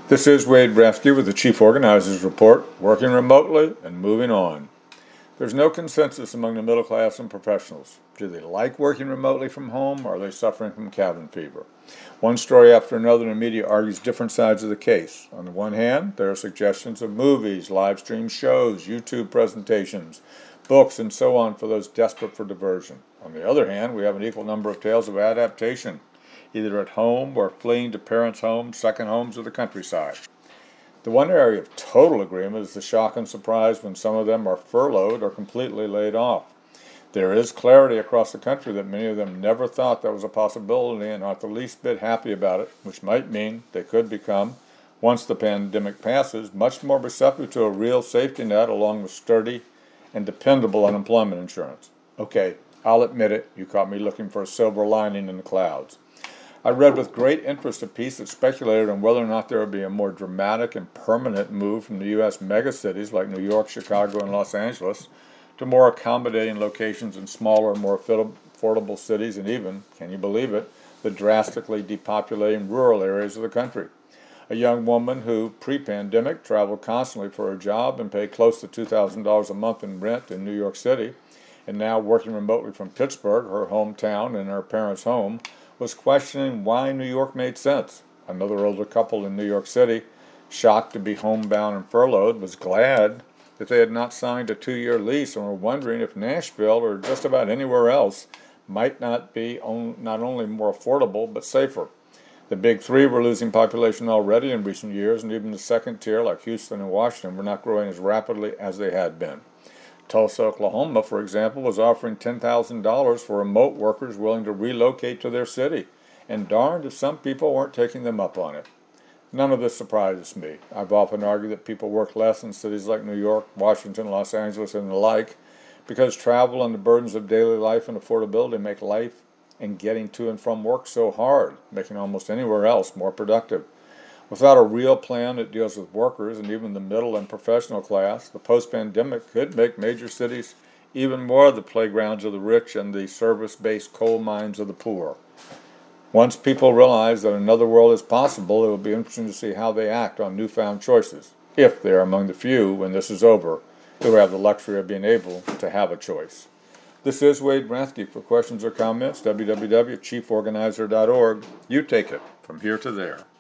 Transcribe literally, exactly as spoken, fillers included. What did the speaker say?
This is Wade Bresky with the Chief Organizers Report, working remotely and moving on. There's no consensus among the middle class and professionals. Do they like working remotely from home, or are they suffering from cabin fever? One story after another in the media argues different sides of the case. On the one hand, there are suggestions of movies, live stream shows, YouTube presentations, books, and so on for those desperate for diversion. On the other hand, we have an equal number of tales of adaptation, either at home or fleeing to parents' homes, second homes, or the countryside. The one area of total agreement is the shock and surprise when some of them are furloughed or completely laid off. There is clarity across the country that many of them never thought that was a possibility and aren't the least bit happy about it, which might mean they could become, once the pandemic passes, much more receptive to a real safety net along with sturdy and dependable unemployment insurance. Okay, I'll admit it, you caught me looking for a silver lining in the clouds. I read with great interest a piece that speculated on whether or not there would be a more dramatic and permanent move from the U S megacities like New York, Chicago, and Los Angeles to more accommodating locations in smaller, more affordable cities and even, can you believe it, the drastically depopulating rural areas of the country. A young woman who, pre-pandemic, traveled constantly for her job and paid close to two thousand dollars a month in rent in New York City, and now working remotely from Pittsburgh, her hometown, and her parents' home, was questioning why New York made sense. Another older couple in New York City, shocked to be homebound and furloughed, was glad that they had not signed a two-year lease and were wondering if Nashville or just about anywhere else might not be on, not only more affordable but safer. The big three were losing population already in recent years, and even the second tier, like Houston and Washington, were not growing as rapidly as they had been. Tulsa, Oklahoma, for example, was offering ten thousand dollars for remote workers willing to relocate to their city, and darned if some people weren't taking them up on it. None of this surprises me. I've often argued that people work less in cities like New York, Washington, Los Angeles, and the like, because travel and the burdens of daily life and affordability make life and getting to and from work so hard, making almost anywhere else more productive. Without a real plan that deals with workers and even the middle and professional class, the post-pandemic could make major cities even more the playgrounds of the rich and the service-based coal mines of the poor. Once people realize that another world is possible, it will be interesting to see how they act on newfound choices, if they are among the few, when this is over, who have the luxury of being able to have a choice. This is Wade Bresky. For questions or comments, w w w dot chief organizer dot org. You take it from here to there.